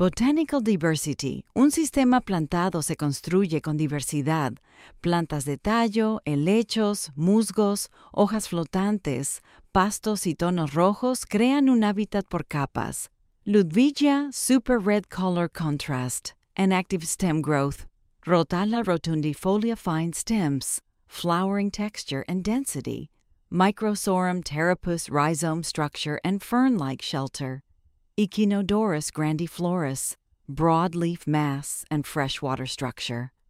Botanical diversity. Un sistema plantado se construye con diversidad. Plantas de tallo, helechos, musgos, hojas flotantes, pastos y tonos rojos crean un hábitat por capas. Ludwigia super red color contrast and active stem growth. Rotala rotundifolia fine stems, flowering texture and density. Microsorum terrapus rhizome structure and fern-like shelter. Echinodorus grandiflorus, broad leaf mass and freshwater structure.